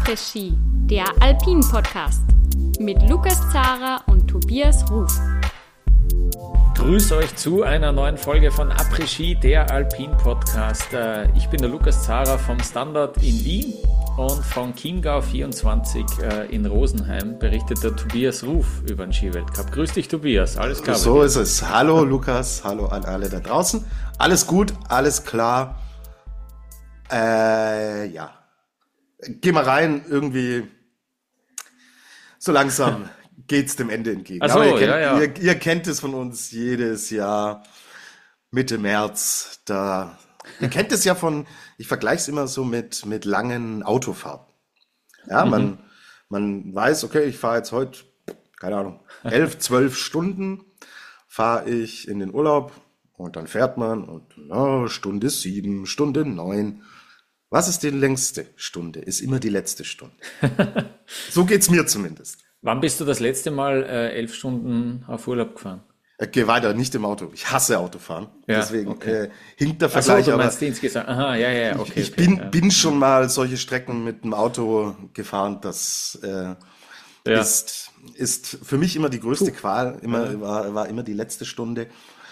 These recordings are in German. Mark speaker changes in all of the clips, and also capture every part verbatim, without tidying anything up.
Speaker 1: Après-Ski, der Alpin-Podcast mit Lukas Zara und Tobias Ruf.
Speaker 2: Grüß euch zu einer neuen Folge von Après-Ski, der Alpin-Podcast. Ich bin der Lukas Zara vom Standard in Wien und von Chiemgau vierundzwanzig in Rosenheim berichtet der Tobias Ruf über den Skiweltcup. Grüß dich, Tobias, alles klar?
Speaker 3: So ist es. Hallo Lukas, hallo an alle da draußen. Alles gut, alles klar. Äh, ja. Geh mal rein, irgendwie so langsam geht's dem Ende entgegen.
Speaker 2: Ach so,
Speaker 3: Aber ihr kennt,
Speaker 2: ja, ja.
Speaker 3: Ihr, ihr kennt es von uns jedes Jahr Mitte März. Da, ihr kennt es ja von, ich vergleiche es immer so mit, mit langen Autofahrten. Ja, mhm. man, man weiß, okay, ich fahre jetzt heute, keine Ahnung, elf, zwölf Stunden fahre ich in den Urlaub und dann fährt man und oh, Stunde sieben, Stunde neun. Was ist die längste Stunde? Ist immer die letzte Stunde. So geht's mir zumindest.
Speaker 2: Wann bist du das letzte Mal äh, elf Stunden auf Urlaub gefahren?
Speaker 3: Ich gehe weiter, nicht im Auto. Ich hasse Autofahren. Ja, Deswegen okay. äh, hinkt der
Speaker 2: Ach
Speaker 3: Vergleich.
Speaker 2: so, du meinst insgesamt. Aha, ja, ja, okay.
Speaker 3: Ich, ich
Speaker 2: okay,
Speaker 3: bin,
Speaker 2: ja.
Speaker 3: bin schon mal solche Strecken mit dem Auto gefahren. Das äh, ja. ist, ist für mich immer die größte Puh. Qual. Immer, ja. war, war immer die letzte Stunde.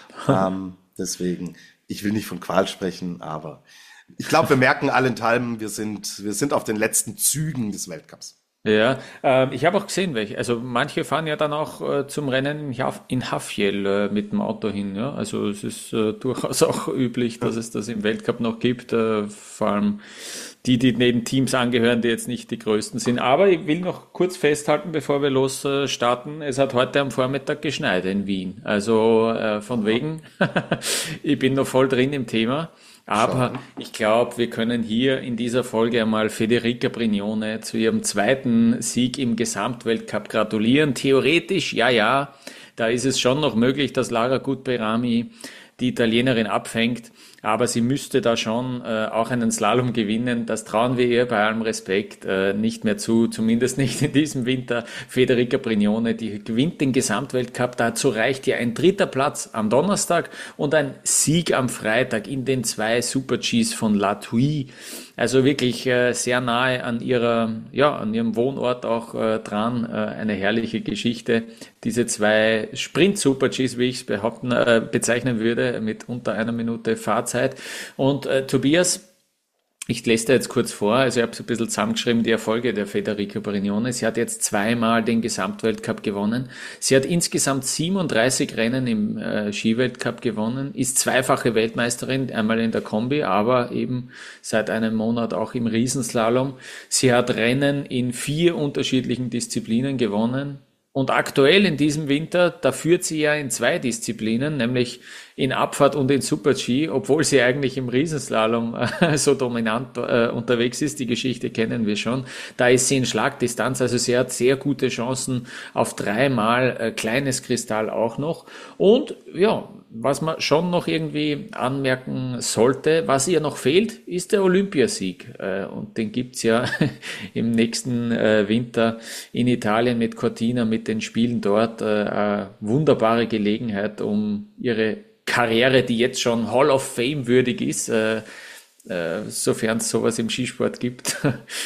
Speaker 3: ähm, deswegen, ich will nicht von Qual sprechen, aber ich glaube, wir merken allenthalben, wir sind, wir sind auf den letzten Zügen des Weltcups.
Speaker 2: Ja, äh, ich habe auch gesehen, welche. Also manche fahren ja dann auch äh, zum Rennen in, Haf- in Hafjell äh, mit dem Auto hin. Ja, also es ist äh, durchaus auch üblich, dass es das im Weltcup noch gibt. Äh, vor allem die, die neben Teams angehören, die jetzt nicht die größten sind. Aber ich will noch kurz festhalten, bevor wir los äh, starten. Es hat heute am Vormittag geschneit in Wien. Also äh, von wegen, ich bin noch voll drin im Thema. Aber ich glaube, wir können hier in dieser Folge einmal Federica Brignone zu ihrem zweiten Sieg im Gesamtweltcup gratulieren. Theoretisch, ja, ja, da ist es schon noch möglich, dass Lara Gutberami die Italienerin abfängt, aber sie müsste da schon äh, auch einen Slalom gewinnen. Das trauen wir ihr bei allem Respekt äh, nicht mehr zu, zumindest nicht in diesem Winter. Federica Brignone, die gewinnt den Gesamtweltcup. Dazu reicht ihr ein dritter Platz am Donnerstag und ein Sieg am Freitag in den zwei Super-Gs von La Thuile. Also wirklich äh, sehr nahe an ihrer, ja, an ihrem Wohnort auch äh, dran. Äh, eine herrliche Geschichte. Diese zwei Sprint-Super-Gs, wie ich es behaupten, äh, bezeichnen würde, mit unter einer Minute Fahrzeit. Und äh, Tobias, ich lese dir jetzt kurz vor, also ich habe so ein bisschen zusammengeschrieben, die Erfolge der Federica Brignone. Sie hat jetzt zweimal den Gesamtweltcup gewonnen. Sie hat insgesamt siebenunddreißig Rennen im äh, Skiweltcup gewonnen, ist zweifache Weltmeisterin, einmal in der Kombi, aber eben seit einem Monat auch im Riesenslalom. Sie hat Rennen in vier unterschiedlichen Disziplinen gewonnen. Und aktuell in diesem Winter, da führt sie ja in zwei Disziplinen, nämlich in Abfahrt und in Super-G, obwohl sie eigentlich im Riesenslalom äh, so dominant äh, unterwegs ist. Die Geschichte kennen wir schon. Da ist sie in Schlagdistanz, also sie hat sehr gute Chancen auf dreimal äh, kleines Kristall auch noch. Und ja, was man schon noch irgendwie anmerken sollte, was ihr noch fehlt, ist der Olympiasieg. Äh, und den gibt's ja im nächsten äh, Winter in Italien mit Cortina, mit den Spielen dort. Äh, eine wunderbare Gelegenheit, um ihre Karriere, die jetzt schon Hall of Fame würdig ist, äh, äh, sofern es sowas im Skisport gibt,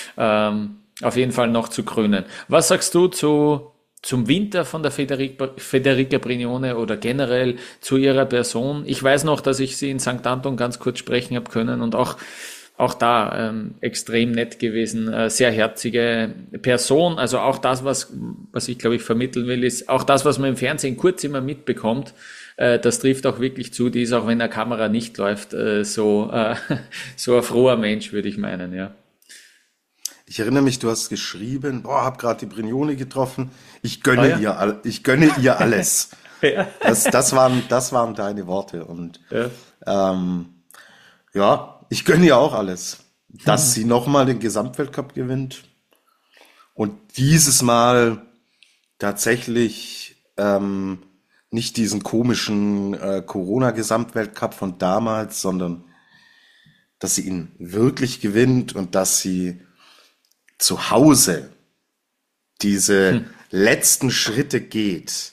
Speaker 2: ähm, auf jeden Fall noch zu krönen. Was sagst du zu zum Winter von der Federica, Federica Brignone oder generell zu ihrer Person? Ich weiß noch, dass ich sie in Sankt Anton ganz kurz sprechen habe können und auch Auch da ähm, extrem nett gewesen, äh, sehr herzige Person. Also auch das, was was ich glaube ich vermitteln will, ist auch das, was man im Fernsehen kurz immer mitbekommt. Äh, das trifft auch wirklich zu. Die ist auch, wenn der Kamera nicht läuft, äh, so äh, so ein froher Mensch, würde ich meinen, ja.
Speaker 3: Ich erinnere mich, du hast geschrieben, boah, hab gerade die Brignone getroffen. Ich gönne
Speaker 2: Ah, ja?
Speaker 3: ihr, all, ich gönne ihr alles.
Speaker 2: Ja.
Speaker 3: Das, das waren, das waren deine Worte und
Speaker 2: Ja.
Speaker 3: ähm, ja. Ich gönne ihr auch alles, dass sie nochmal den Gesamtweltcup gewinnt und dieses Mal tatsächlich ähm, nicht diesen komischen äh, Corona-Gesamtweltcup von damals, sondern dass sie ihn wirklich gewinnt und dass sie zu Hause diese hm. letzten Schritte geht.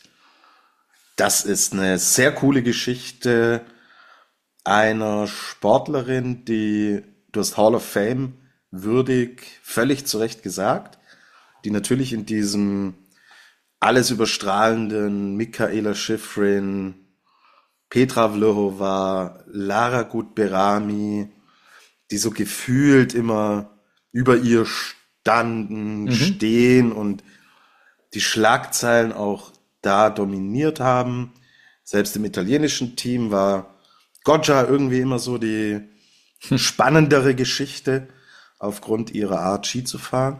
Speaker 3: Das ist eine sehr coole Geschichte einer Sportlerin, die, du hast Hall of Fame würdig, völlig zu Recht gesagt, die natürlich in diesem alles überstrahlenden Mikaela Shiffrin, Petra Vlhova, Lara Gut-Berami, die so gefühlt immer über ihr standen, mhm. stehen und die Schlagzeilen auch da dominiert haben. Selbst im italienischen Team war Goggia irgendwie immer so die spannendere Geschichte aufgrund ihrer Art, Ski zu fahren.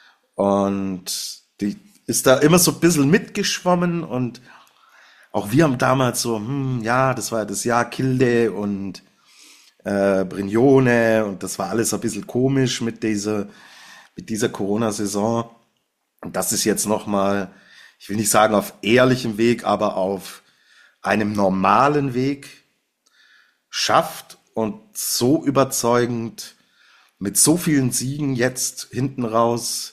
Speaker 3: Und die ist da immer so ein bisschen mitgeschwommen und auch wir haben damals so, hm, ja, das war das Jahr Kilde und äh, Brignone und das war alles ein bisschen komisch mit dieser, mit dieser Corona-Saison. Und das ist jetzt nochmal, ich will nicht sagen auf ehrlichem Weg, aber auf einem normalen Weg schafft und so überzeugend mit so vielen Siegen jetzt hinten raus,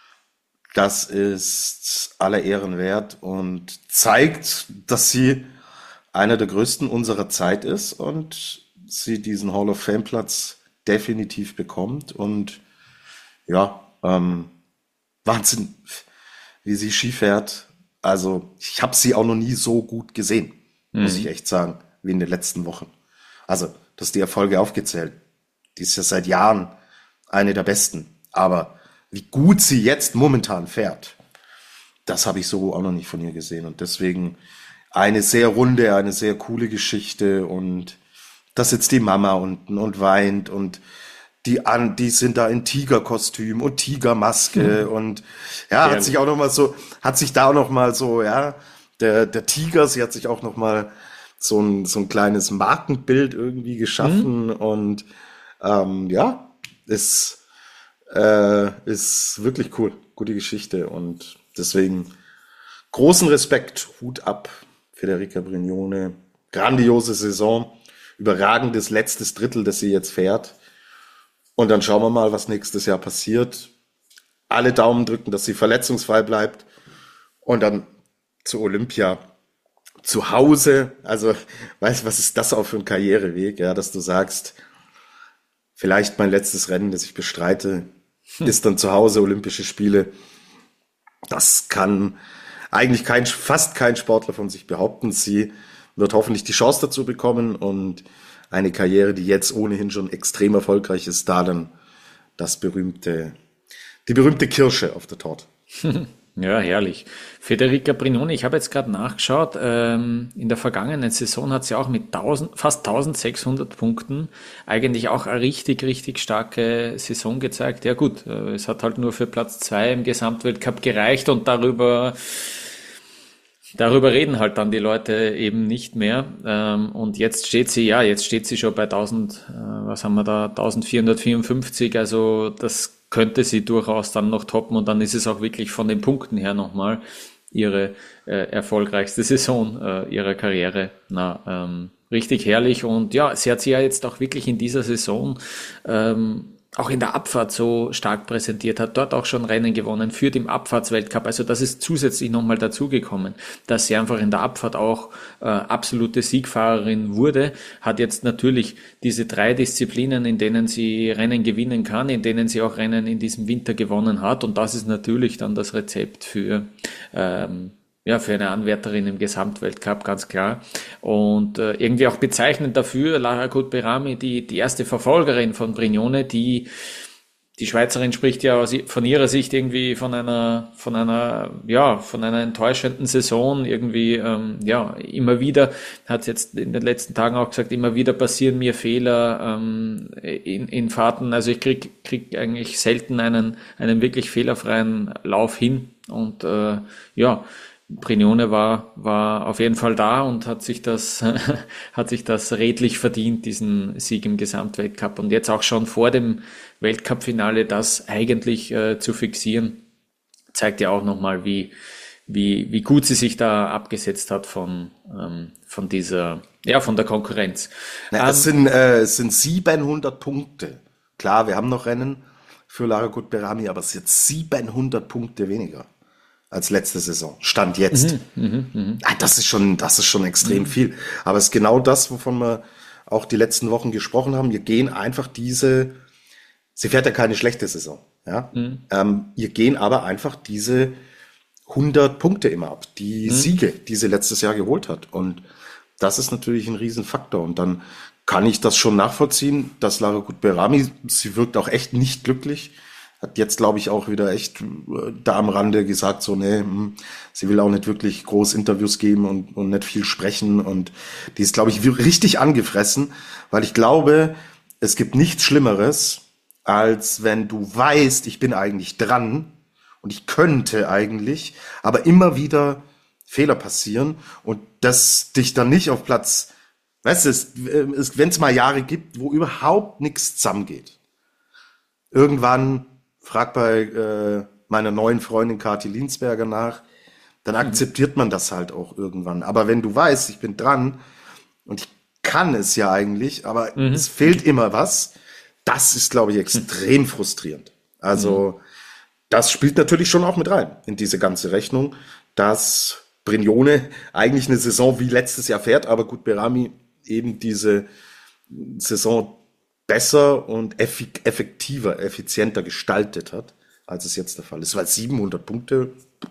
Speaker 3: das ist aller Ehren wert und zeigt, dass sie einer der größten unserer Zeit ist und sie diesen Hall of Fame Platz definitiv bekommt und ja, ähm, Wahnsinn, wie sie Ski fährt. Also ich habe sie auch noch nie so gut gesehen, mhm. muss ich echt sagen, wie in den letzten Wochen. Also, du hast die Erfolge aufgezählt. Die ist ja seit Jahren eine der besten. Aber wie gut sie jetzt momentan fährt, das habe ich so auch noch nicht von ihr gesehen. Und deswegen eine sehr runde, eine sehr coole Geschichte. Und da sitzt die Mama unten und weint. Und die, an, die sind da in Tigerkostüm und Tigermaske. Mhm. Und ja, hat sich auch noch mal so, hat sich da auch noch mal so, ja, der, der Tiger, sie hat sich auch noch mal so ein, so ein kleines Markenbild irgendwie geschaffen. Mhm. Und ähm, ja, ist Äh, ist wirklich cool, gute Geschichte und deswegen großen Respekt, Hut ab, Federica Brignone, grandiose Saison, überragendes letztes Drittel, das sie jetzt fährt und dann schauen wir mal, was nächstes Jahr passiert. Alle Daumen drücken, dass sie verletzungsfrei bleibt und dann zu Olympia zu Hause, also weißt du, was ist das auch für ein Karriereweg, ja, dass du sagst, vielleicht mein letztes Rennen, das ich bestreite, hm. ist dann zu Hause Olympische Spiele. Das kann eigentlich kein, fast kein Sportler von sich behaupten. Sie wird hoffentlich die Chance dazu bekommen und eine Karriere, die jetzt ohnehin schon extrem erfolgreich ist, da dann das berühmte, die berühmte Kirsche auf der Torte.
Speaker 2: Ja, herrlich. Federica Brignone, ich habe jetzt gerade nachgeschaut, ähm, in der vergangenen Saison hat sie auch mit tausend, fast eintausendsechshundert Punkten eigentlich auch eine richtig, richtig starke Saison gezeigt. Ja gut, äh, es hat halt nur für Platz zwei im Gesamtweltcup gereicht und darüber Darüber reden halt dann die Leute eben nicht mehr. Ähm, und jetzt steht sie, ja, jetzt steht sie schon bei tausend, äh, was haben wir da, eintausendvierhundertvierundfünfzig, also das könnte sie durchaus dann noch toppen und dann ist es auch wirklich von den Punkten her nochmal ihre äh, erfolgreichste Saison äh, ihrer Karriere. Na, ähm, richtig herrlich und ja, sie hat sie ja jetzt auch wirklich in dieser Saison ähm, auch in der Abfahrt so stark präsentiert, hat dort auch schon Rennen gewonnen, führt im Abfahrtsweltcup. Also das ist zusätzlich nochmal dazugekommen, dass sie einfach in der Abfahrt auch äh, absolute Siegfahrerin wurde, hat jetzt natürlich diese drei Disziplinen, in denen sie Rennen gewinnen kann, in denen sie auch Rennen in diesem Winter gewonnen hat und das ist natürlich dann das Rezept für ähm, ja, für eine Anwärterin im Gesamtweltcup, ganz klar. Und äh, irgendwie auch bezeichnend dafür, Lara Gut-Berami, die, die erste Verfolgerin von Brignone, die, die Schweizerin spricht ja aus, von ihrer Sicht irgendwie von einer, von einer, ja, von einer enttäuschenden Saison, irgendwie, ähm, ja, immer wieder, hat jetzt in den letzten Tagen auch gesagt, immer wieder passieren mir Fehler, ähm, in, in Fahrten, also ich krieg, krieg eigentlich selten einen, einen wirklich fehlerfreien Lauf hin und, äh, ja, Brignone war, war auf jeden Fall da und hat sich das, hat sich das redlich verdient, diesen Sieg im Gesamtweltcup und jetzt auch schon vor dem Weltcup-Finale das eigentlich äh, zu fixieren, zeigt ja auch nochmal, wie, wie, wie gut sie sich da abgesetzt hat von, ähm, von dieser, ja, von der Konkurrenz.
Speaker 3: Na, ähm, es sind, äh, es sind siebenhundert Punkte. Klar, wir haben noch Rennen für Lara Gut-Berami, aber es sind siebenhundert Punkte weniger als letzte Saison. Stand jetzt. Mhm, mh, mh. Das ist schon, das ist schon extrem mhm. viel. Aber es ist genau das, wovon wir auch die letzten Wochen gesprochen haben. Wir gehen einfach diese, sie fährt ja keine schlechte Saison. Ja?
Speaker 2: Mhm.
Speaker 3: Ähm, ihr gehen aber einfach diese hundert Punkte immer ab, die
Speaker 2: Mhm.
Speaker 3: Siege, die sie letztes Jahr geholt hat. Und das ist natürlich ein Riesenfaktor. Und dann kann ich das schon nachvollziehen, dass Lara Gut-Behrami, sie wirkt auch echt nicht glücklich. Hat jetzt, glaube ich, auch wieder echt äh, da am Rande gesagt, so, nee, hm, sie will auch nicht wirklich groß Interviews geben und, und nicht viel sprechen. Und die ist, glaube ich, wir- richtig angefressen, weil ich glaube, es gibt nichts Schlimmeres, als wenn du weißt, ich bin eigentlich dran und ich könnte eigentlich, aber immer wieder Fehler passieren und das dich dann nicht auf Platz, weißt du, es, es, wenn es mal Jahre gibt, wo überhaupt nichts zusammengeht. Irgendwann, frag bei äh, meiner neuen Freundin Kathi Linsberger nach, dann akzeptiert man das halt auch irgendwann. Aber wenn du weißt, ich bin dran und ich kann es ja eigentlich, aber es fehlt immer was, das ist, glaube ich, extrem frustrierend. Also das spielt natürlich schon auch mit rein in diese ganze Rechnung, dass Brignone eigentlich eine Saison wie letztes Jahr fährt, aber Gut-Behrami eben diese Saison besser und effi- effektiver, effizienter gestaltet hat, als es jetzt der Fall ist. Weil siebenhundert Punkte,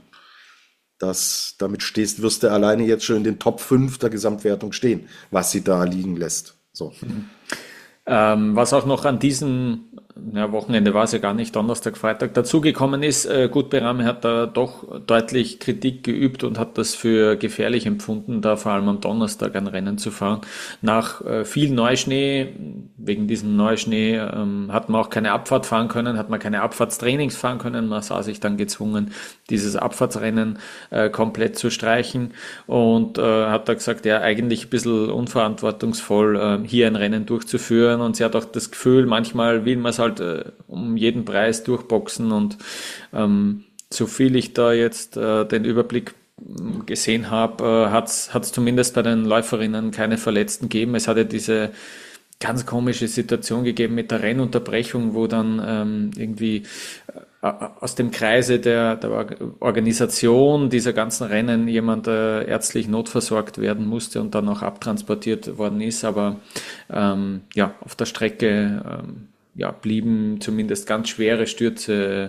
Speaker 3: das, damit stehst, wirst du alleine jetzt schon in den Top fünf der Gesamtwertung stehen, was sie da liegen lässt. So.
Speaker 2: Ähm, was auch noch an diesem ja, Wochenende war es ja gar nicht, Donnerstag, Freitag dazugekommen ist, äh, Gut-Behrami hat da doch deutlich Kritik geübt und hat das für gefährlich empfunden, da vor allem am Donnerstag ein Rennen zu fahren. Nach äh, viel Neuschnee, wegen diesem Neuschnee ähm, hat man auch keine Abfahrt fahren können, hat man keine Abfahrtstrainings fahren können, man sah sich dann gezwungen, dieses Abfahrtsrennen äh, komplett zu streichen und äh, hat da gesagt, ja, eigentlich ein bisschen unverantwortungsvoll, äh, hier ein Rennen durchzuführen und sie hat auch das Gefühl, manchmal will man es halt äh, um jeden Preis durchboxen und ähm, so viel ich da jetzt äh, den Überblick ähm, gesehen habe, äh, hat es zumindest bei den Läuferinnen keine Verletzten gegeben. Es hatte diese ganz komische Situation gegeben mit der Rennunterbrechung, wo dann ähm, irgendwie äh, aus dem Kreise der, der Organisation dieser ganzen Rennen jemand äh, ärztlich notversorgt werden musste und dann auch abtransportiert worden ist. Aber ähm, ja, auf der Strecke ähm, ja, blieben zumindest ganz schwere Stürze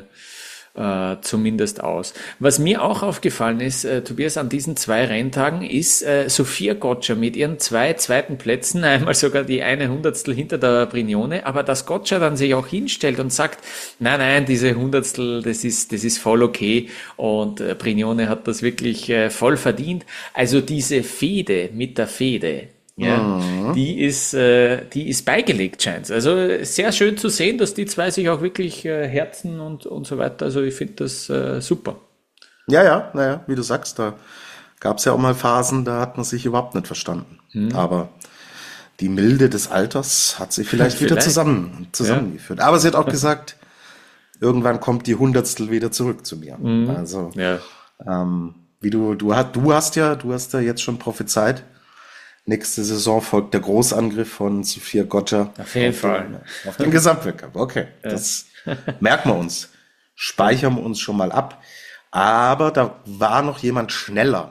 Speaker 2: äh, zumindest aus. Was mir auch aufgefallen ist, äh, Tobias, an diesen zwei Renntagen ist äh, Sophia Gotcha mit ihren zwei zweiten Plätzen, einmal sogar die eine Hundertstel hinter der Brignone, aber dass Gotcha dann sich auch hinstellt und sagt, nein, nein, diese Hundertstel, das ist, das ist voll okay und äh, Brignone hat das wirklich äh, voll verdient. Also diese Fehde mit der Fehde, ja,
Speaker 3: Mhm.
Speaker 2: die ist, äh, die ist beigelegt, scheint's. Also sehr schön zu sehen, dass die zwei sich auch wirklich äh, herzen und, und so weiter. Also ich finde das äh, super.
Speaker 3: Ja, ja, naja, wie du sagst, da gab es ja auch mal Phasen, da hat man sich überhaupt nicht verstanden. Aber die Milde des Alters hat sie vielleicht wieder
Speaker 2: Vielleicht.
Speaker 3: zusammen, zusammengeführt. Aber sie hat auch gesagt, irgendwann kommt die Hundertstel wieder zurück zu mir. Also,
Speaker 2: Ja.
Speaker 3: ähm, wie du, du hast, du hast ja, du hast ja jetzt schon prophezeit. Nächste Saison folgt der Großangriff von Sophia Gotcha
Speaker 2: Auf jeden
Speaker 3: auf
Speaker 2: Fall.
Speaker 3: den, auf den Gesamtweltcup. Okay, das merken wir uns. Speichern wir uns schon mal ab. Aber da war noch jemand schneller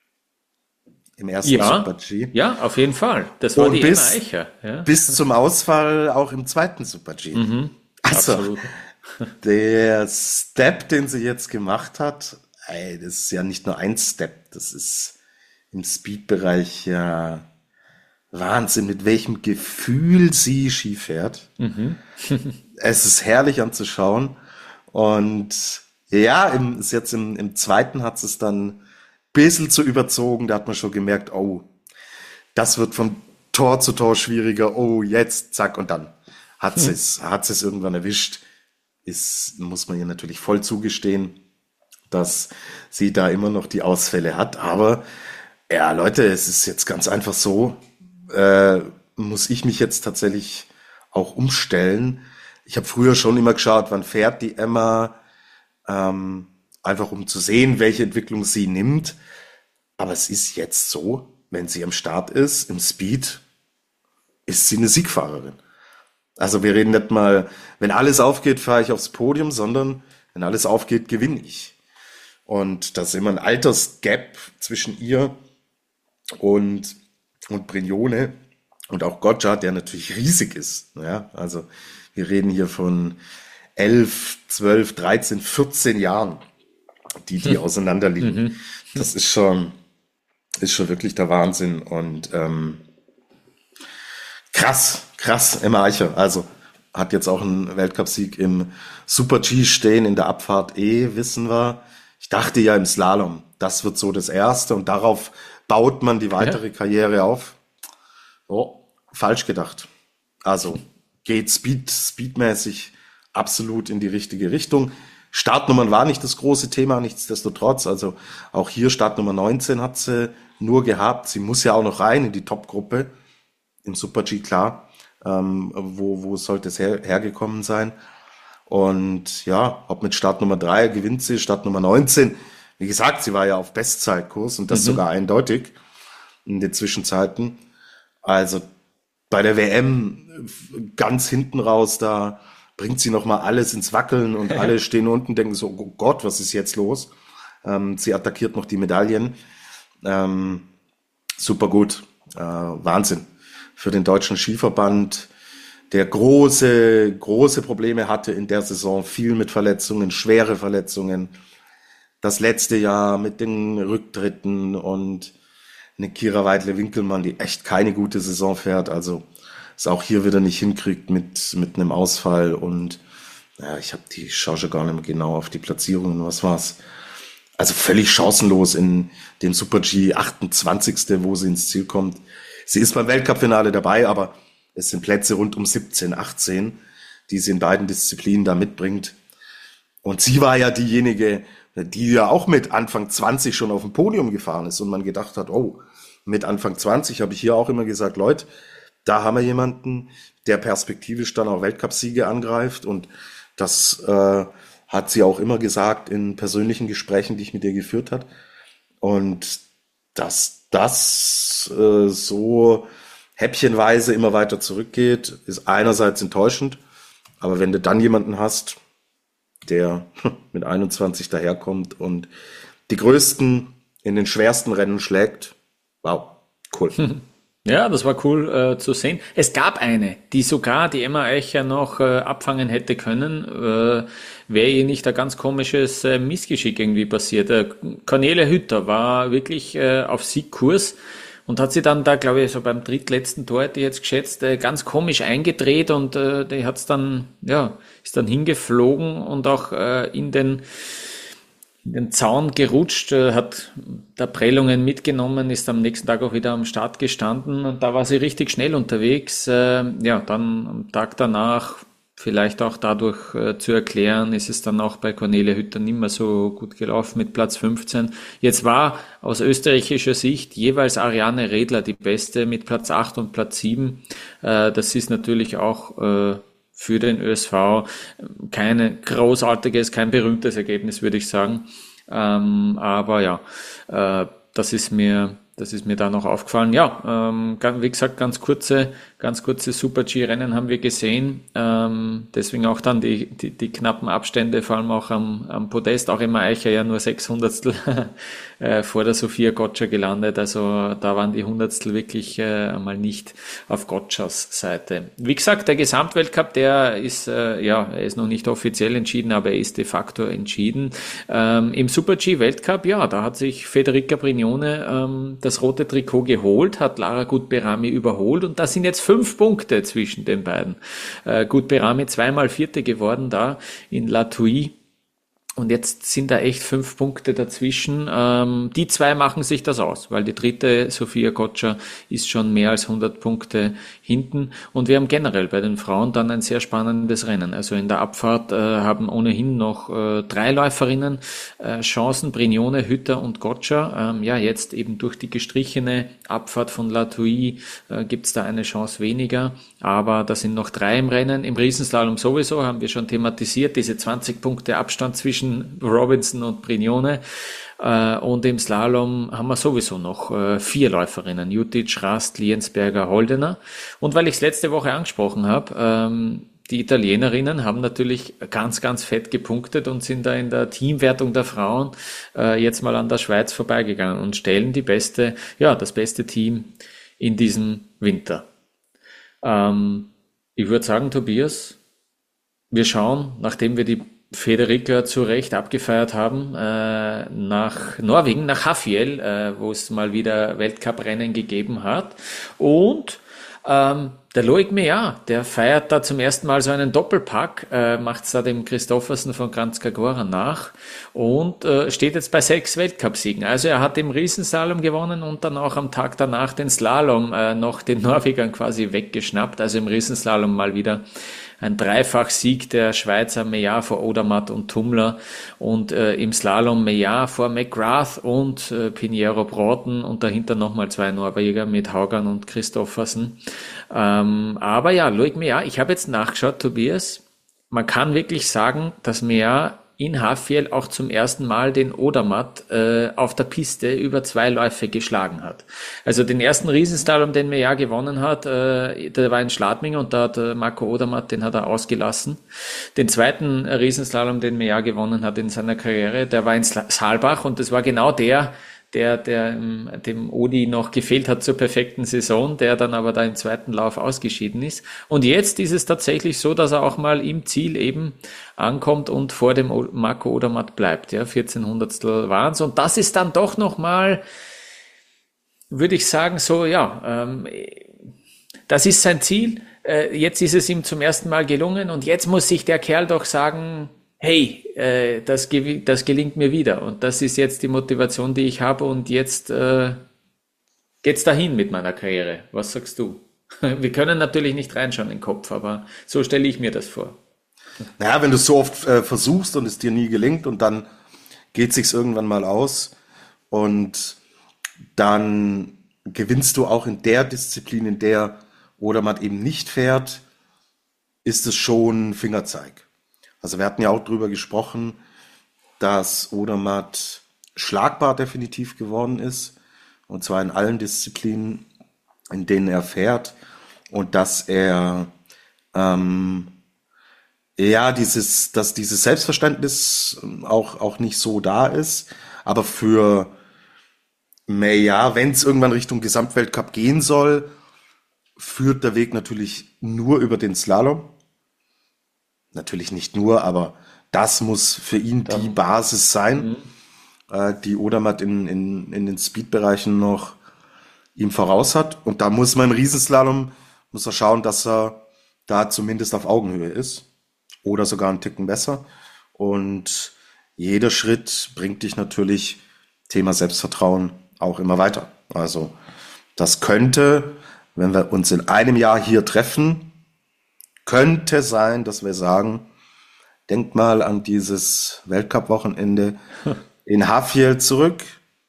Speaker 3: im ersten
Speaker 2: Ja,
Speaker 3: Super-G.
Speaker 2: ja, auf jeden Fall. Das war
Speaker 3: Und
Speaker 2: die
Speaker 3: bis-
Speaker 2: Emma Eicher. Ja,
Speaker 3: Bis zum Ausfall auch im zweiten Super-G. Also,
Speaker 2: absolut.
Speaker 3: der Step, den sie jetzt gemacht hat, ey, das ist ja nicht nur ein Step, das ist im Speed-Bereich ja Wahnsinn, mit welchem Gefühl sie Ski fährt. Es ist herrlich anzuschauen. Und ja, im, ist jetzt im, im zweiten hat es dann ein bisschen zu überzogen. Da hat man schon gemerkt, oh, das wird von Tor zu Tor schwieriger. Oh, jetzt, zack, und dann hat sie es, hat sie es irgendwann erwischt. Ist, muss man ihr natürlich voll zugestehen, dass sie da immer noch die Ausfälle hat. Aber ja, Leute, es ist jetzt ganz einfach so, äh, muss ich mich jetzt tatsächlich auch umstellen. Ich habe früher schon immer geschaut, wann fährt die Emma, ähm, einfach um zu sehen, welche Entwicklung sie nimmt. Aber es ist jetzt so, wenn sie am Start ist, im Speed, ist sie eine Siegfahrerin. Also wir reden nicht mal, wenn alles aufgeht, fahre ich aufs Podium, sondern wenn alles aufgeht, gewinne ich. Und da ist immer ein Altersgap zwischen ihr und, und Brignone. Und auch Gotcha, der natürlich riesig ist. Ja, also wir reden hier von elf, zwölf, dreizehn, vierzehn Jahren, die die auseinander liegen.
Speaker 2: Mhm.
Speaker 3: Das ist schon, ist schon wirklich der Wahnsinn. Und ähm, krass, krass, Emma Eicher. Also hat jetzt auch einen Weltcupsieg im Super-G stehen, in der Abfahrt E, wissen wir. Ich dachte ja im Slalom, das wird so das Erste und darauf baut man die weitere ja. Karriere auf. Oh, falsch gedacht. Also geht Speed, speedmäßig absolut in die richtige Richtung. Startnummern war nicht das große Thema, nichtsdestotrotz. Also auch hier Startnummer neunzehn hat sie nur gehabt. Sie muss ja auch noch rein in die Top-Gruppe im Super-G, klar. Ähm, wo, wo sollte es her, hergekommen sein? Und ja, ob mit Startnummer drei gewinnt sie, Startnummer neunzehn. Wie gesagt, sie war ja auf Bestzeitkurs und das mhm. sogar eindeutig in den Zwischenzeiten. Also bei der W M ganz hinten raus, da bringt sie nochmal alles ins Wackeln und alle stehen unten und denken so, oh Gott, was ist jetzt los? Ähm, sie attackiert noch die Medaillen. Ähm, super gut. Äh, Wahnsinn. Für den Deutschen Skiverband, der große, große Probleme hatte in der Saison, viel mit Verletzungen, schwere Verletzungen. Das letzte Jahr mit den Rücktritten und eine Kira Weidle-Winkelmann, die echt keine gute Saison fährt, also es auch hier wieder nicht hinkriegt mit mit einem Ausfall. Und ja, ich habe die Charge gar nicht mehr genau auf die Platzierungen, was war's? Also völlig chancenlos in dem Super-G, achtundzwanzigste, wo sie ins Ziel kommt. Sie ist beim Weltcup-Finale dabei, aber es sind Plätze rund um siebzehn, achtzehn, die sie in beiden Disziplinen da mitbringt. Und sie war ja diejenige, die ja auch mit Anfang zwanzig schon auf dem Podium gefahren ist und man gedacht hat, oh, mit Anfang zwanzig habe ich hier auch immer gesagt, Leute, da haben wir jemanden, der perspektivisch dann auch Weltcupsiege angreift, und das äh, hat sie auch immer gesagt in persönlichen Gesprächen, die ich mit ihr geführt habe. Und dass das äh, so häppchenweise immer weiter zurückgeht, ist einerseits enttäuschend, aber wenn du dann jemanden hast, der mit einundzwanzig daherkommt und die größten in den schwersten Rennen schlägt, wow, cool.
Speaker 2: Ja, das war cool äh, zu sehen. Es gab eine, die sogar die Emma Eicher noch äh, abfangen hätte können, äh, wäre ihr nicht ein ganz komisches äh, Missgeschick irgendwie passiert. Äh, Cornelia Hütter war wirklich äh, auf Siegkurs und hat sie dann da, glaube ich, so beim drittletzten Tor, hätte ich jetzt geschätzt, äh, ganz komisch eingedreht und äh, die hat's dann, ja, ist dann hingeflogen und auch äh, in den in den Zaun gerutscht, hat da Prellungen mitgenommen, ist am nächsten Tag auch wieder am Start gestanden und da war sie richtig schnell unterwegs. Ja, dann am Tag danach, vielleicht auch dadurch zu erklären, ist es dann auch bei Cornelia Hütter nicht mehr so gut gelaufen mit Platz fünfzehn. Jetzt war aus österreichischer Sicht jeweils Ariane Redler die Beste mit Platz acht und Platz sieben. Das ist natürlich auch für den Ö S V kein großartiges, kein berühmtes Ergebnis, würde ich sagen. Ähm, aber ja, äh, das ist mir, das ist mir da noch aufgefallen. Ja, ähm, wie gesagt, ganz kurze, ganz kurze Super-G-Rennen haben wir gesehen. Ähm, deswegen auch dann die, die, die knappen Abstände, vor allem auch am, am Podest. Auch Emma Eicher ja nur sechs Hundertstel äh, vor der Sophia Gotcha gelandet. Also da waren die Hundertstel wirklich äh, mal nicht auf Gotchas Seite. Wie gesagt, der Gesamtweltcup, der ist, äh, ja, er ist noch nicht offiziell entschieden, aber er ist de facto entschieden. Ähm, im Super-G-Weltcup, ja, da hat sich Federica Brignone ähm, das rote Trikot geholt, hat Lara Gut-Berami überholt und da sind jetzt fünf Punkte zwischen den beiden. Äh, Gut-Berami zweimal Vierte geworden da in La Thuile. Und jetzt sind da echt fünf Punkte dazwischen. Ähm, die zwei machen sich das aus, weil die dritte, Sophia Gotcha, ist schon mehr als hundert Punkte hinten. Und wir haben generell bei den Frauen dann ein sehr spannendes Rennen. Also in der Abfahrt äh, haben ohnehin noch äh, drei Läuferinnen äh, Chancen, Brignone, Hütter und Gotcha. Ähm, ja, jetzt eben durch die gestrichene Abfahrt von La Thuile äh, gibt's da eine Chance weniger. Aber da sind noch drei im Rennen. Im Riesenslalom sowieso, haben wir schon thematisiert, diese zwanzig Punkte Abstand zwischen Robinson und Brignone. Äh, und im Slalom haben wir sowieso noch äh, vier Läuferinnen. Jutic, Rast, Liensberger, Holdener. Und weil ich es letzte Woche angesprochen habe, ähm, die Italienerinnen haben natürlich ganz, ganz fett gepunktet und sind da in der Teamwertung der Frauen äh, jetzt mal an der Schweiz vorbeigegangen und stellen die beste, ja, das beste Team in diesem Winter. Ähm, ich würde sagen, Tobias, wir schauen, nachdem wir die Federica zu Recht abgefeiert haben, äh, nach Norwegen, nach Hafjell, äh, wo es mal wieder Weltcuprennen gegeben hat. Und ähm, der Loic Meillard, der feiert da zum ersten Mal so einen Doppelpack, äh, macht es da dem Christoffersen von Kranjska nach und äh, steht jetzt bei sechs Weltcupsiegen. Also er hat im Riesenslalom gewonnen und dann auch am Tag danach den Slalom äh, noch den Norwegern quasi weggeschnappt. Also im Riesenslalom mal wieder ein Dreifach-Sieg der Schweizer Meillard vor Odermatt und Tumler und äh, im Slalom Meillard vor McGrath und äh, Pinheiro Broughton und dahinter nochmal zwei Norweger mit Haugan und Christoffersen. Ähm, aber ja, Loic Meillard, ich habe jetzt nachgeschaut, Tobias, man kann wirklich sagen, dass Meillard in Hafjell auch zum ersten Mal den Odermatt äh, auf der Piste über zwei Läufe geschlagen hat. Also den ersten Riesenslalom, den Meillard gewonnen hat, äh, der war in Schladming und da hat äh, Marco Odermatt, den hat er ausgelassen. Den zweiten Riesenslalom, den Meillard gewonnen hat in seiner Karriere, der war in Saalbach und das war genau der, der, der dem Odi noch gefehlt hat zur perfekten Saison, der dann aber da im zweiten Lauf ausgeschieden ist. Und jetzt ist es tatsächlich so, dass er auch mal im Ziel eben ankommt und vor dem Marco Odermatt bleibt. Ja, vierzehn Hundertstel waren's. Und das ist dann doch nochmal, würde ich sagen, so, ja, ähm, das ist sein Ziel. Äh, jetzt ist es ihm zum ersten Mal gelungen und jetzt muss sich der Kerl doch sagen, hey, äh, das, ge- das gelingt mir wieder und das ist jetzt die Motivation, die ich habe und jetzt äh, geht's dahin mit meiner Karriere. Was sagst du? Wir können natürlich nicht reinschauen in den Kopf, aber so stelle ich mir das vor.
Speaker 3: Naja, wenn du es so oft äh, versuchst und es dir nie gelingt und dann geht sich's irgendwann mal aus und dann gewinnst du auch in der Disziplin, in der Odermatt eben nicht fährt, ist es schon Fingerzeig. Also wir hatten ja auch drüber gesprochen, dass Odermatt schlagbar definitiv geworden ist, und zwar in allen Disziplinen, in denen er fährt, und dass er ähm, ja dieses, dass dieses Selbstverständnis auch auch nicht so da ist, aber für Meillard, wenn es irgendwann Richtung Gesamtweltcup gehen soll, führt der Weg natürlich nur über den Slalom. Natürlich nicht nur, aber das muss für ihn die
Speaker 2: Dann,
Speaker 3: Basis sein,
Speaker 2: mhm.
Speaker 3: äh, die Odermatt in, in, in den Speedbereichen noch ihm voraus hat. Und da muss man im Riesenslalom, muss er schauen, dass er da zumindest auf Augenhöhe ist oder sogar einen Ticken besser. Und jeder Schritt bringt dich natürlich, Thema Selbstvertrauen, auch immer weiter. Also das könnte, wenn wir uns in einem Jahr hier treffen, könnte sein, dass wir sagen, denk mal an dieses Weltcup-Wochenende in Hafjell zurück.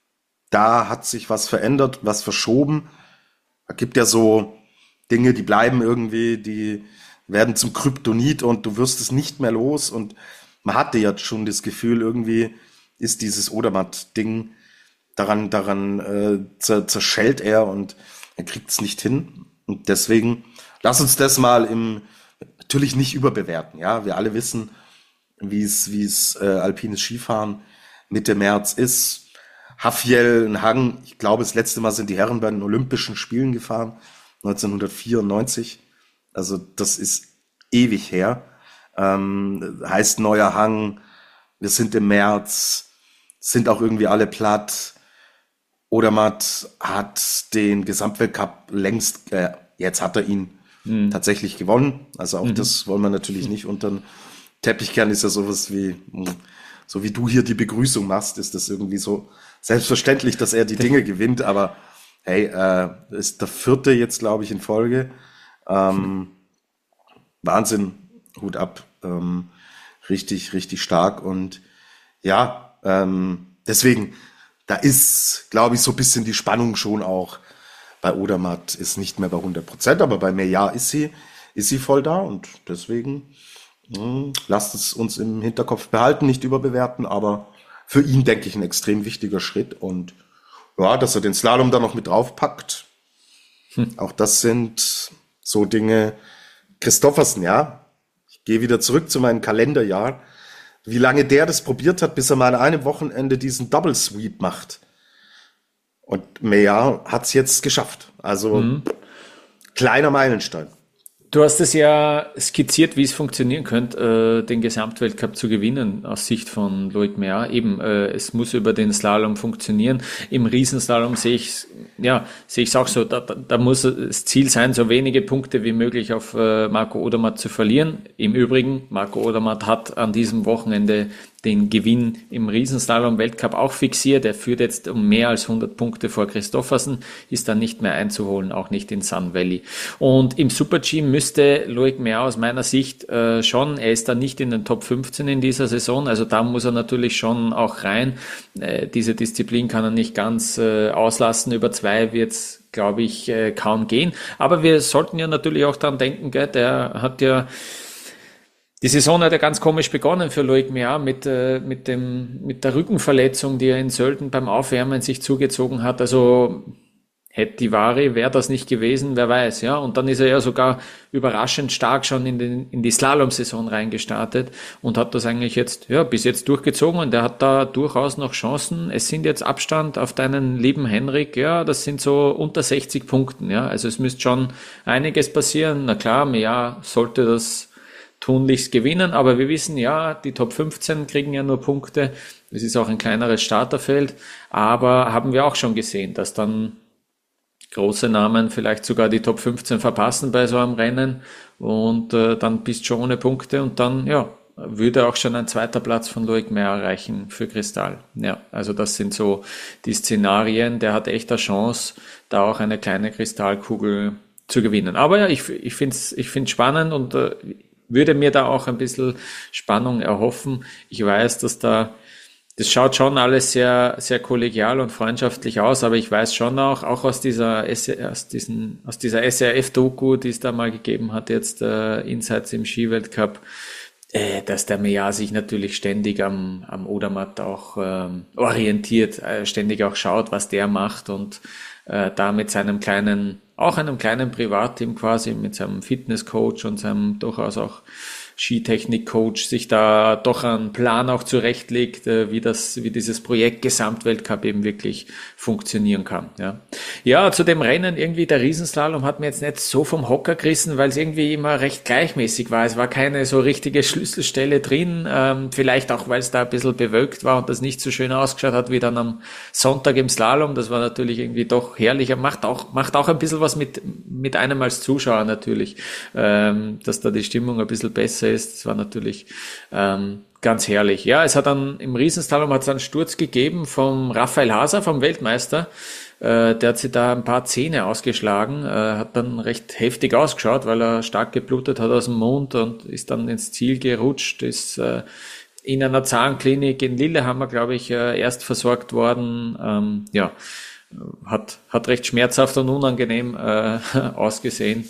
Speaker 3: Da hat sich was verändert, was verschoben. Es gibt ja so Dinge, die bleiben irgendwie, die werden zum Kryptonit und du wirst es nicht mehr los. Und man hatte ja schon das Gefühl, irgendwie ist dieses Odermatt-Ding, daran, daran äh, zer- zerschellt er und er kriegt es nicht hin. Und deswegen, lass uns das mal im natürlich nicht überbewerten, ja. Wir alle wissen, wie es, wie es äh, alpines Skifahren Mitte März ist. Hafjell, ein Hang, ich glaube, das letzte Mal sind die Herren bei den Olympischen Spielen gefahren, neunzehnhundertvierundneunzig. Also das ist ewig her. Ähm, heißt neuer Hang, wir sind im März, sind auch irgendwie alle platt. Odermatt hat den Gesamtweltcup längst, äh, jetzt hat er ihn Mhm. tatsächlich gewonnen. Also auch mhm. das wollen wir natürlich nicht unter den Teppich kehren. Ist ja sowas wie, so wie du hier die Begrüßung machst, ist das irgendwie so selbstverständlich, dass er die Dinge gewinnt. Aber hey, äh, ist der vierte jetzt, glaube ich, in Folge. Ähm, Wahnsinn, Hut ab. Ähm, richtig, richtig stark. Und ja, ähm, deswegen, da ist, glaube ich, so ein bisschen die Spannung schon auch. Bei Odermatt ist nicht mehr bei hundert Prozent, aber bei Meillard ist sie, ist sie voll da und deswegen mh, lasst es uns im Hinterkopf behalten, nicht überbewerten, aber für ihn, denke ich, ein extrem wichtiger Schritt und ja, dass er den Slalom da noch mit draufpackt, hm. auch das sind so Dinge. Christoffersen, ja, ich gehe wieder zurück zu meinem Kalenderjahr, wie lange der das probiert hat, bis er mal an einem Wochenende diesen Double Sweep macht. Und Meillard hat es jetzt geschafft. Also mhm. kleiner Meilenstein.
Speaker 2: Du hast es ja skizziert, wie es funktionieren könnte, äh, den Gesamtweltcup zu gewinnen aus Sicht von Loic Meillard. Eben, äh, es muss über den Slalom funktionieren. Im Riesenslalom sehe ich, ja, sehe ich es auch so. Da, da, da muss das Ziel sein, so wenige Punkte wie möglich auf äh, Marco Odermatt zu verlieren. Im Übrigen, Marco Odermatt hat an diesem Wochenende den Gewinn im Riesenslalom-Weltcup auch fixiert. Er führt jetzt um mehr als hundert Punkte vor Christoffersen, ist dann nicht mehr einzuholen, auch nicht in Sun Valley. Und im Super-G müsste Loic Meillard aus meiner Sicht äh, schon, er ist da nicht in den Top fünfzehn in dieser Saison, also da muss er natürlich schon auch rein. Äh, diese Disziplin kann er nicht ganz äh, auslassen, über zwei wird's, glaube ich, äh, kaum gehen. Aber wir sollten ja natürlich auch daran denken, gell, der hat ja Die Saison hat ja ganz komisch begonnen für Loic Meillard mit, äh, mit dem, mit der Rückenverletzung, die er in Sölden beim Aufwärmen sich zugezogen hat. Also, Hettivari wäre das nicht gewesen, wer weiß, ja. Und dann ist er ja sogar überraschend stark schon in den, in die Slalom-Saison reingestartet und hat das eigentlich jetzt, ja, bis jetzt durchgezogen und er hat da durchaus noch Chancen. Es sind jetzt Abstand auf deinen lieben Henrik, ja, das sind so unter sechzig Punkten, ja. Also es müsste schon einiges passieren. Na klar, Meillard sollte das tunlichst gewinnen, aber wir wissen ja, die Top fünfzehn kriegen ja nur Punkte, es ist auch ein kleineres Starterfeld, aber haben wir auch schon gesehen, dass dann große Namen vielleicht sogar die Top fünfzehn verpassen bei so einem Rennen und äh, dann bist du schon ohne Punkte und dann, ja, würde auch schon ein zweiter Platz von Loic Meillard reichen für Kristall. Ja, also das sind so die Szenarien, der hat echt eine Chance, da auch eine kleine Kristallkugel zu gewinnen. Aber ja, ich, ich finde es ich find's spannend und äh, würde mir da auch ein bisschen Spannung erhoffen. Ich weiß, dass da, das schaut schon alles sehr, sehr kollegial und freundschaftlich aus, aber ich weiß schon auch, auch aus dieser, aus diesen, aus dieser S R F-Doku, die es da mal gegeben hat, jetzt äh, Insights im Skiweltcup, äh, dass der Meillard sich natürlich ständig am, am Odermatt auch ähm, orientiert, äh, ständig auch schaut, was der macht und äh, da mit seinem kleinen, auch einem kleinen Privatteam quasi, mit seinem Fitnesscoach und seinem durchaus auch Skitechnik-Coach sich da doch einen Plan auch zurechtlegt, wie das, wie dieses Projekt Gesamtweltcup eben wirklich funktionieren kann. Ja, ja, zu dem Rennen irgendwie der Riesenslalom hat mir jetzt nicht so vom Hocker gerissen, weil es irgendwie immer recht gleichmäßig war. Es war keine so richtige Schlüsselstelle drin, ähm, vielleicht auch, weil es da ein bisschen bewölkt war und das nicht so schön ausgeschaut hat wie dann am Sonntag im Slalom. Das war natürlich irgendwie doch herrlicher. Macht auch, macht auch ein bisschen was mit, mit einem als Zuschauer natürlich, ähm, dass da die Stimmung ein bisschen besser ist. Das war natürlich ähm, ganz herrlich. Ja, es hat dann im Riesenslalom hat es einen Sturz gegeben vom Raphael Haser, vom Weltmeister. Äh, der hat sich da ein paar Zähne ausgeschlagen, äh, hat dann recht heftig ausgeschaut, weil er stark geblutet hat aus dem Mund und ist dann ins Ziel gerutscht, ist äh, in einer Zahnklinik in Lillehammer, glaube ich, äh, erst versorgt worden. Ähm, ja, hat hat recht schmerzhaft und unangenehm äh, ausgesehen.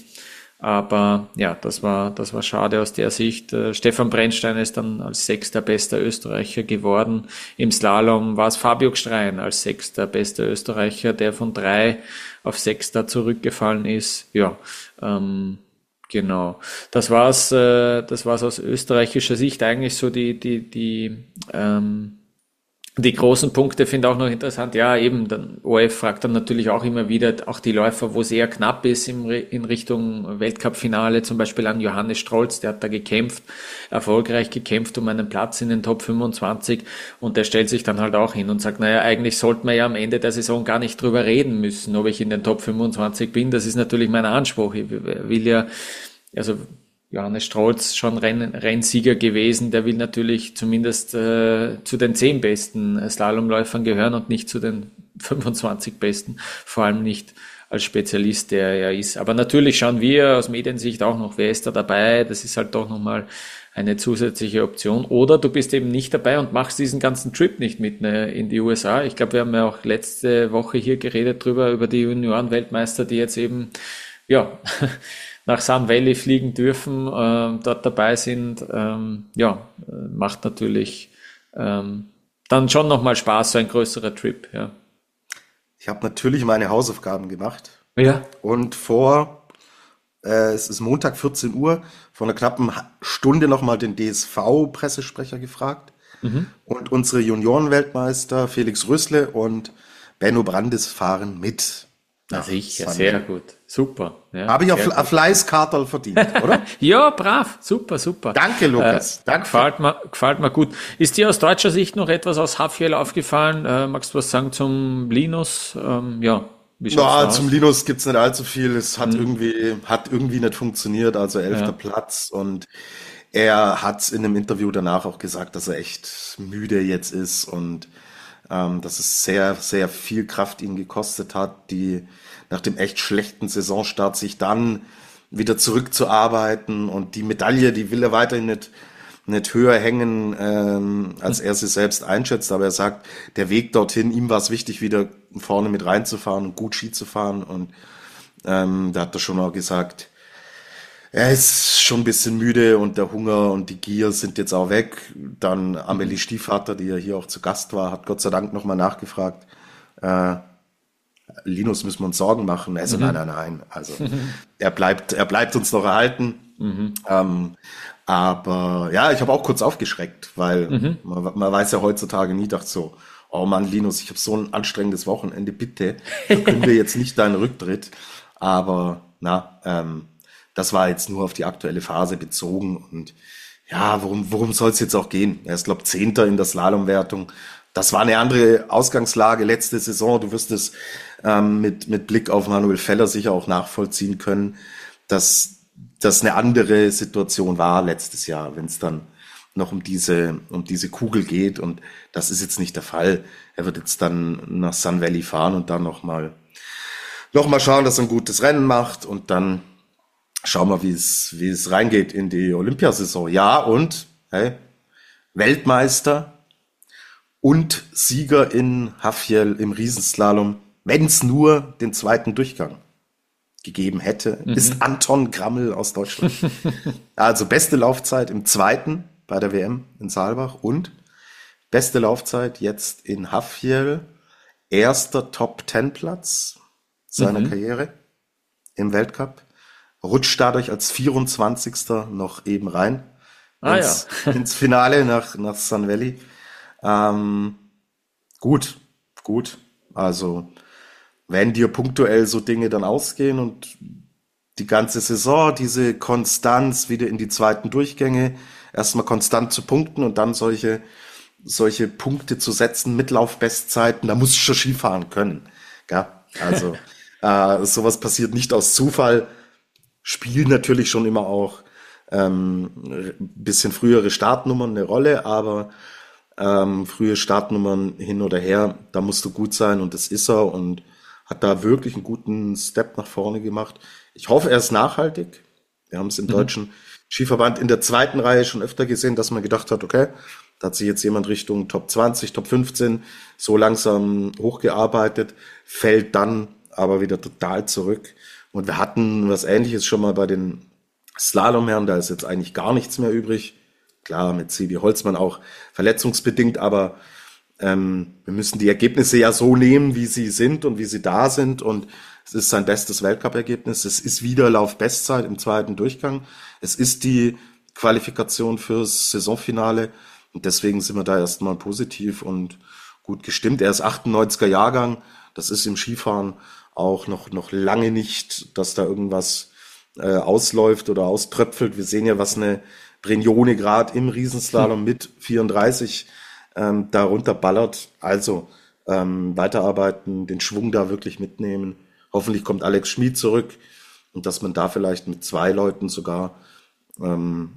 Speaker 2: Aber ja, das war das war schade aus der Sicht. Äh, Stefan Brennstein ist dann als sechster bester Österreicher geworden. Im Slalom war es Fabio Gstrein als sechster bester Österreicher, der von drei auf sechster zurückgefallen ist. Ja, ähm, genau. Das war's. Äh, das war's aus österreichischer Sicht eigentlich so die die die ähm, Die großen Punkte finde ich auch noch interessant. Ja, eben, dann O R F fragt dann natürlich auch immer wieder, auch die Läufer, wo es eher knapp ist im, in Richtung Weltcup-Finale, zum Beispiel an Johannes Strolz, der hat da gekämpft, erfolgreich gekämpft um einen Platz in den Top fünfundzwanzig und der stellt sich dann halt auch hin und sagt, naja, eigentlich sollte man ja am Ende der Saison gar nicht drüber reden müssen, ob ich in den Top fünfundzwanzig bin. Das ist natürlich mein Anspruch. Ich will ja, also Johannes Strolz schon Renn, Rennsieger gewesen, der will natürlich zumindest äh, zu den zehn besten Slalomläufern gehören und nicht zu den fünfundzwanzig besten, vor allem nicht als Spezialist, der er ist. Aber natürlich schauen wir aus Mediensicht auch noch, wer ist da dabei, das ist halt doch nochmal eine zusätzliche Option. Oder du bist eben nicht dabei und machst diesen ganzen Trip nicht mit ne, in die U S A. Ich glaube, wir haben ja auch letzte Woche hier geredet drüber, über die Junioren-Weltmeister, die jetzt eben, ja, nach Sun Valley fliegen dürfen, äh, dort dabei sind, ähm, ja, macht natürlich ähm, dann schon nochmal Spaß, so ein größerer Trip, ja.
Speaker 3: Ich habe natürlich meine Hausaufgaben gemacht.
Speaker 2: Ja.
Speaker 3: Und vor, äh, es ist Montag vierzehn Uhr, vor einer knappen Stunde nochmal den D S V-Pressesprecher gefragt. Mhm. Und unsere Juniorenweltmeister Felix Rösle und Benno Brandes fahren mit.
Speaker 2: Na sicher, sehr gut. Super. Ja,
Speaker 3: habe ich auf ein Fleißkartel verdient, oder?
Speaker 2: Ja, brav. Super, super.
Speaker 3: Danke, Lukas.
Speaker 2: Äh,
Speaker 3: Danke.
Speaker 2: Gefällt mir, gefällt mir gut. Ist dir aus deutscher Sicht noch etwas aus Hafjell aufgefallen? Äh, magst du was sagen zum Linus? Ähm, ja, wie schaut's da
Speaker 3: Ja,
Speaker 2: aus?
Speaker 3: zum Linus gibt's nicht allzu viel. Es hat
Speaker 2: Hm.
Speaker 3: irgendwie, hat irgendwie nicht funktioniert, also elfter
Speaker 2: Ja.
Speaker 3: Platz. Und er hat in einem Interview danach auch gesagt, dass er echt müde jetzt ist und ähm, dass es sehr, sehr viel Kraft ihn gekostet hat, die nach dem echt schlechten Saisonstart sich dann wieder zurückzuarbeiten, und die Medaille, die will er weiterhin nicht, nicht höher hängen, ähm, als er sie selbst einschätzt, aber er sagt, der Weg dorthin, ihm war es wichtig, wieder vorne mit reinzufahren und gut Ski zu fahren, und ähm, da hat er schon auch gesagt, er ist schon ein bisschen müde und der Hunger und die Gier sind jetzt auch weg. Dann Amelie Stiefvater, die ja hier auch zu Gast war, hat Gott sei Dank nochmal nachgefragt, äh, Linus, müssen wir uns Sorgen machen? Also nein, nein, nein. Also er bleibt, er bleibt uns noch erhalten.
Speaker 2: Mhm.
Speaker 3: Ähm, aber ja, ich habe auch kurz aufgeschreckt, weil
Speaker 2: Mhm.
Speaker 3: man, man weiß ja heutzutage nie, dachte so, oh Mann, Linus, ich habe so ein anstrengendes Wochenende, bitte, verkünde wir jetzt nicht deinen Rücktritt. Aber na, ähm, das war jetzt nur auf die aktuelle Phase bezogen, und ja, worum, worum soll es jetzt auch gehen? Er ist, glaube ich, Zehnter in der Slalomwertung. Das war eine andere Ausgangslage letzte Saison. Du wirst es ähm, mit, mit Blick auf Manuel Feller sicher auch nachvollziehen können, dass das eine andere Situation war letztes Jahr, wenn es dann noch um diese, um diese Kugel geht. Und das ist jetzt nicht der Fall. Er wird jetzt dann nach Sun Valley fahren und dann nochmal noch mal schauen, dass er ein gutes Rennen macht, und dann schauen wir, wie es, wie es reingeht in die Olympiasaison. Ja, und hey, Weltmeister und Sieger in Hafjell im Riesenslalom, wenn es nur den zweiten Durchgang gegeben hätte,
Speaker 2: Mhm.
Speaker 3: ist Anton Grammel aus Deutschland. Also beste Laufzeit im zweiten bei der W M in Saalbach und beste Laufzeit jetzt in Hafjell, erster Top-Ten-Platz seiner
Speaker 2: Mhm.
Speaker 3: Karriere im Weltcup, rutscht dadurch als vierundzwanzigster noch eben rein
Speaker 2: Ah,
Speaker 3: ins, ins Finale nach, nach Sun Valley. Ähm, gut, gut. Also, wenn dir punktuell so Dinge dann ausgehen und die ganze Saison, diese Konstanz wieder in die zweiten Durchgänge, erstmal konstant zu punkten und dann solche, solche Punkte zu setzen mit Laufbestzeiten, da musst du schon Skifahren können. Ja, also, äh, sowas passiert nicht aus Zufall. Spielen natürlich schon immer auch ähm, ein bisschen frühere Startnummern eine Rolle, aber ähm, frühe Startnummern hin oder her, da musst du gut sein, und das ist er, und hat da wirklich einen guten Step nach vorne gemacht. Ich hoffe, er ist nachhaltig. Wir haben es im
Speaker 2: Mhm.
Speaker 3: deutschen Skiverband in der zweiten Reihe schon öfter gesehen, dass man gedacht hat, okay, da hat sich jetzt jemand Richtung Top zwanzig, Top fünfzehn so langsam hochgearbeitet, fällt dann aber wieder total zurück. Und wir hatten was Ähnliches schon mal bei den Slalomherren, da ist jetzt eigentlich gar nichts mehr übrig. Klar, mit Sebi Holzmann auch verletzungsbedingt, aber ähm, wir müssen die Ergebnisse ja so nehmen, wie sie sind und wie sie da sind. Und es ist sein bestes Weltcup-Ergebnis. Es ist wieder Laufbestzeit im zweiten Durchgang. Es ist die Qualifikation fürs Saisonfinale. Und deswegen sind wir da erstmal positiv und gut gestimmt. Er ist achtundneunziger Jahrgang. Das ist im Skifahren auch noch, noch lange nicht, dass da irgendwas äh, ausläuft oder auströpfelt. Wir sehen ja, was eine Brignone gerade im Riesenslalom mit vierunddreißig ähm, da runterballert. Also ähm, weiterarbeiten, den Schwung da wirklich mitnehmen. Hoffentlich kommt Alex Schmid zurück und dass man da vielleicht mit zwei Leuten sogar ähm,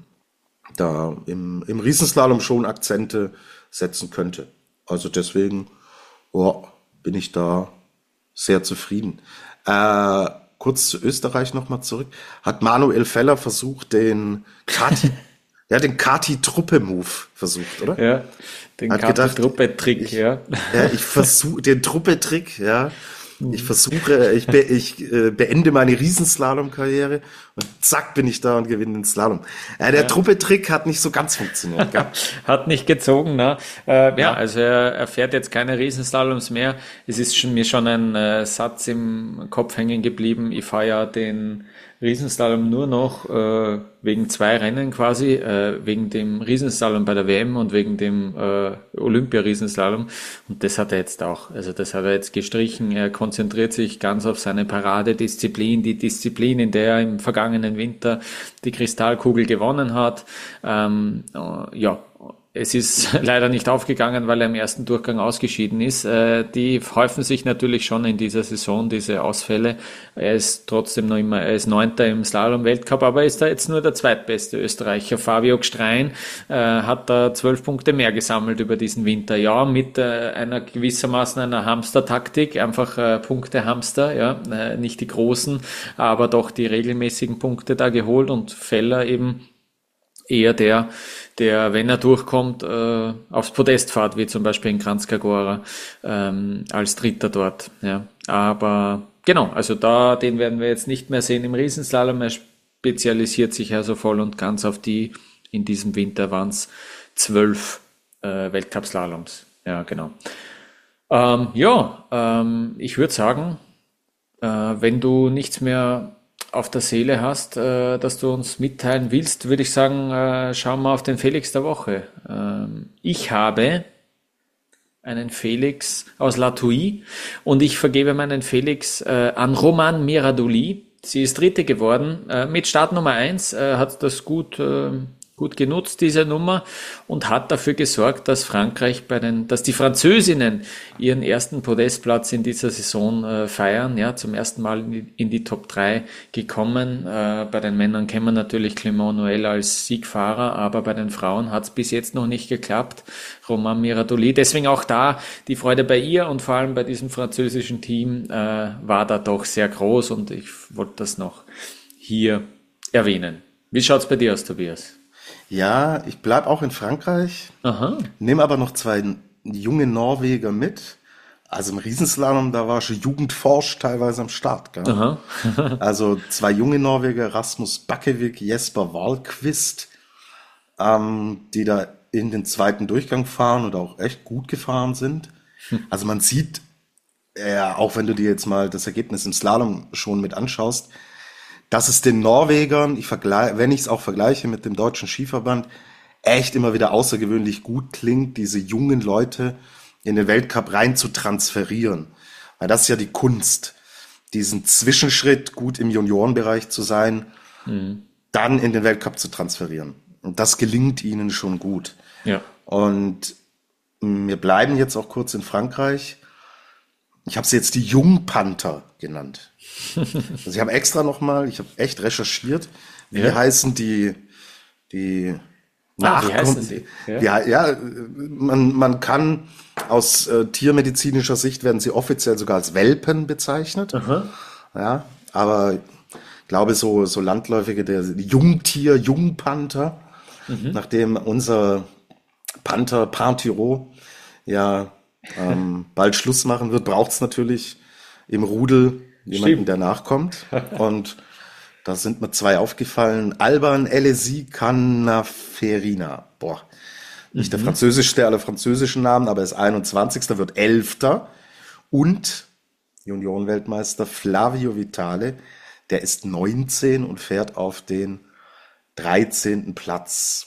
Speaker 3: da im, im Riesenslalom schon Akzente setzen könnte. Also deswegen oh, bin ich da sehr zufrieden. Äh, kurz zu Österreich nochmal zurück. Hat Manuel Feller versucht, den Kati, ja, den Kati-Truppe-Move versucht, oder?
Speaker 2: Ja, den
Speaker 3: Hat gedacht,
Speaker 2: Truppe-Trick,
Speaker 3: ich-
Speaker 2: ja.
Speaker 3: Ja, ich versuche den Truppe-Trick, ja. Ich versuche, ich, be, ich äh, beende meine Riesenslalom-Karriere und zack bin ich da und gewinne den Slalom. Äh, der Truppe-Trick hat nicht so ganz funktioniert, gell?
Speaker 2: Hat nicht gezogen, ne? Äh, ja,
Speaker 3: Ja.
Speaker 2: also er, er fährt jetzt keine Riesenslaloms mehr. Es ist schon, mir schon ein äh, Satz im Kopf hängen geblieben. Ich fahre ja den Riesenslalom nur noch äh, wegen zwei Rennen quasi, äh, wegen dem Riesenslalom bei der W M und wegen dem äh, Olympia-Riesenslalom. Und das hat er jetzt auch. Also das hat er jetzt gestrichen. Er konzentriert sich ganz auf seine Paradedisziplin, die Disziplin, in der er im vergangenen Winter die Kristallkugel gewonnen hat. Ähm, äh, ja, es ist leider nicht aufgegangen, weil er im ersten Durchgang ausgeschieden ist. Äh, die häufen sich natürlich schon in dieser Saison, diese Ausfälle. Er ist trotzdem noch immer, er ist Neunter im Slalom-Weltcup, aber er ist da jetzt nur der zweitbeste Österreicher. Fabio Gstrein äh, hat da zwölf Punkte mehr gesammelt über diesen Winter. Ja, mit äh, einer gewissermaßen einer Hamster-Taktik, einfach äh, Punkte-Hamster, ja, äh, nicht die großen, aber doch die regelmäßigen Punkte da geholt und Feller eben eher der, der, wenn er durchkommt, äh, aufs Podest fährt, wie zum Beispiel in Kranjska Gora, ähm, als Dritter dort. Ja, aber genau, also da, den werden wir jetzt nicht mehr sehen im Riesenslalom. Er spezialisiert sich also voll und ganz auf die, in diesem Winter waren es zwölf äh, Weltcup-Slaloms. Ja, genau. Ähm, ja, ähm, ich würde sagen, äh, wenn du nichts mehr auf der Seele hast, äh, dass du uns mitteilen willst, würde ich sagen, äh, schauen wir auf den Felix der Woche. Ähm, ich habe einen Felix aus La Thuile und ich vergebe meinen Felix äh, an Roman Miradoli. Sie ist Dritte geworden, äh, mit Startnummer eins, äh, hat das gut äh, gut genutzt, diese Nummer, und hat dafür gesorgt, dass Frankreich bei den, dass die Französinnen ihren ersten Podestplatz in dieser Saison äh, feiern, ja, zum ersten Mal in die, in die Top drei gekommen. Äh, bei den Männern kennen wir natürlich Clément Noël als Siegfahrer, aber bei den Frauen hat es bis jetzt noch nicht geklappt. Roman Miradoli, deswegen auch da die Freude bei ihr und vor allem bei diesem französischen Team äh, war da doch sehr groß und ich wollte das noch hier erwähnen. Wie schaut's bei dir aus, Tobias?
Speaker 3: Ja, ich bleib auch in Frankreich,
Speaker 2: Aha.
Speaker 3: nehme aber noch zwei junge Norweger mit. Also im Riesenslalom, da war schon Jugendforsch teilweise am Start. Gell?
Speaker 2: Aha.
Speaker 3: Also zwei junge Norweger, Rasmus Bakkevik, Jesper Wahlqvist, ähm, die da in den zweiten Durchgang fahren und auch echt gut gefahren sind. Also man sieht, äh, auch wenn du dir jetzt mal das Ergebnis im Slalom schon mit anschaust, dass es den Norwegern, ich vergleiche, wenn ich es auch vergleiche mit dem deutschen Skiverband, echt immer wieder außergewöhnlich gut klingt, diese jungen Leute in den Weltcup rein zu transferieren. Weil das ist ja die Kunst, diesen Zwischenschritt gut im Juniorenbereich zu sein, mhm. dann in den Weltcup zu transferieren. Und das gelingt ihnen schon gut.
Speaker 2: Ja.
Speaker 3: Und wir bleiben jetzt auch kurz in Frankreich. Ich habe sie jetzt die Jungpanther genannt. Also ich habe extra nochmal, ich habe echt recherchiert, wie ja. heißen die, die
Speaker 2: ah, wie heißen sie?
Speaker 3: Ja, ja, ja man, man kann aus äh, tiermedizinischer Sicht werden sie offiziell sogar als Welpen bezeichnet.
Speaker 2: Aha.
Speaker 3: Ja, aber ich glaube so, so landläufige, der Jungtier, Jungpanther, mhm. nachdem unser Panther Pantiro ja ähm, bald Schluss machen wird, braucht es natürlich im Rudel jemanden, Stimmt. der nachkommt. Und da sind mir zwei aufgefallen. Alban Elesi Canaferina. Boah, nicht mhm. der französischste aller französischen Namen, aber er ist einundzwanzigster, wird elfter. Und Juniorenweltmeister Flavio Vitale, der ist neunzehn und fährt auf den dreizehnten Platz.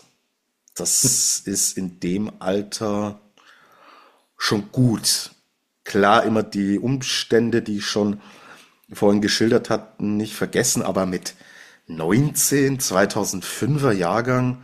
Speaker 3: Das ist in dem Alter schon gut. Klar, immer die Umstände, die ich schon vorhin geschildert hat, nicht vergessen, aber mit neunzehn, zweitausendfünfer Jahrgang,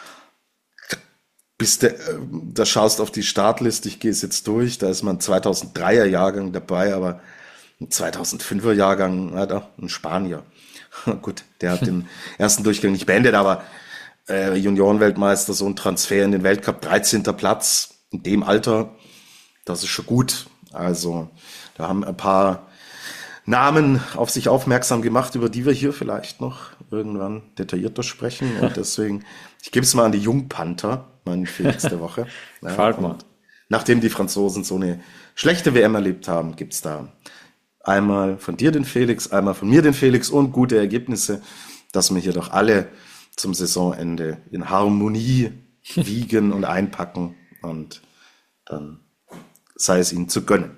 Speaker 3: bis der, da schaust auf die Startliste, ich gehe es jetzt durch, da ist man zweitausenddreier Jahrgang dabei, aber ein zweitausendfünfer Jahrgang, ja, da, ein Spanier. Gut, der hat den ersten Durchgang nicht beendet, aber äh, Juniorenweltmeister, so ein Transfer in den Weltcup, dreizehnter Platz, in dem Alter, das ist schon gut. Also da haben ein paar Namen auf sich aufmerksam gemacht, über die wir hier vielleicht noch irgendwann detaillierter sprechen. Und deswegen, ich gebe es mal an die Jungpanther, meinen Felix der Woche. Ja, nachdem die Franzosen so eine schlechte W M erlebt haben, gibt's da einmal von dir den Felix, einmal von mir den Felix und gute Ergebnisse, dass wir hier doch alle zum Saisonende in Harmonie wiegen und einpacken und dann sei es ihnen zu gönnen.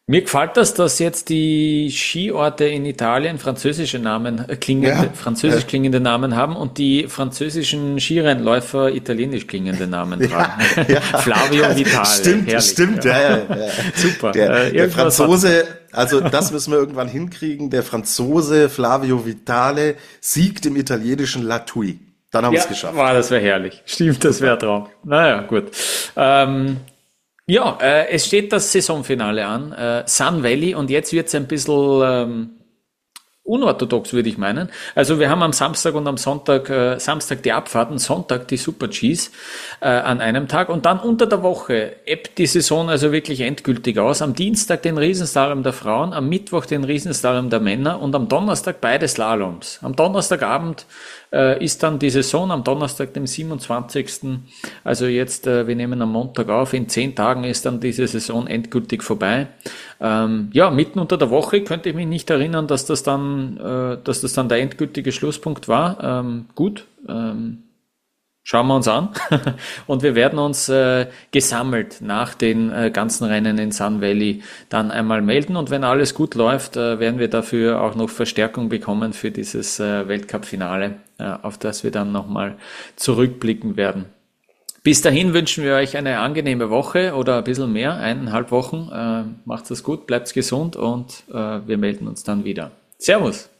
Speaker 2: Mir gefällt das, dass jetzt die Skiorte in Italien französische Namen, äh, klingende,
Speaker 3: Ja,
Speaker 2: französisch
Speaker 3: ja,
Speaker 2: klingende Namen haben und die französischen Skirennläufer italienisch klingende Namen tragen.
Speaker 3: ja, ja.
Speaker 2: Flavio Vitale.
Speaker 3: Stimmt,
Speaker 2: herrlich.
Speaker 3: stimmt, ja, ja, ja.
Speaker 2: Super.
Speaker 3: Der,
Speaker 2: Äh,
Speaker 3: der
Speaker 2: irgendwas hat-
Speaker 3: Franzose, also das müssen wir irgendwann hinkriegen. Der Franzose Flavio Vitale siegt im italienischen La Tui. Dann haben wir
Speaker 2: Ja,
Speaker 3: es geschafft.
Speaker 2: war, das wäre herrlich. Stimmt, das wäre Traum. Naja, gut. Ähm, ja, äh, es steht das Saisonfinale an, äh, Sun Valley, und jetzt wird's ein bisschen ähm, unorthodox, würde ich meinen. Also wir haben am Samstag und am Sonntag, äh, Samstag die Abfahrten, Sonntag die Super Gs äh, an einem Tag, und dann unter der Woche ebbt die Saison also wirklich endgültig aus. Am Dienstag den Riesenslalom der Frauen, am Mittwoch den Riesenslalom der Männer und am Donnerstag beide Slaloms. Am Donnerstagabend äh, ist dann die Saison, am Donnerstag, dem siebenundzwanzigsten Also jetzt, äh, wir nehmen am Montag auf, in zehn Tagen ist dann diese Saison endgültig vorbei. Ähm, ja, mitten unter der Woche könnte ich mich nicht erinnern, dass das dann, äh, dass das dann der endgültige Schlusspunkt war. Ähm, gut, ähm, schauen wir uns an. Und wir werden uns äh, gesammelt nach den äh, ganzen Rennen in Sun Valley dann einmal melden. Und wenn alles gut läuft, äh, werden wir dafür auch noch Verstärkung bekommen für dieses äh, Weltcup-Finale, äh, auf das wir dann nochmal zurückblicken werden. Bis dahin wünschen wir euch eine angenehme Woche oder ein bisschen mehr, eineinhalb Wochen. Äh, macht's es gut, bleibt's gesund und äh, wir melden uns dann wieder. Servus!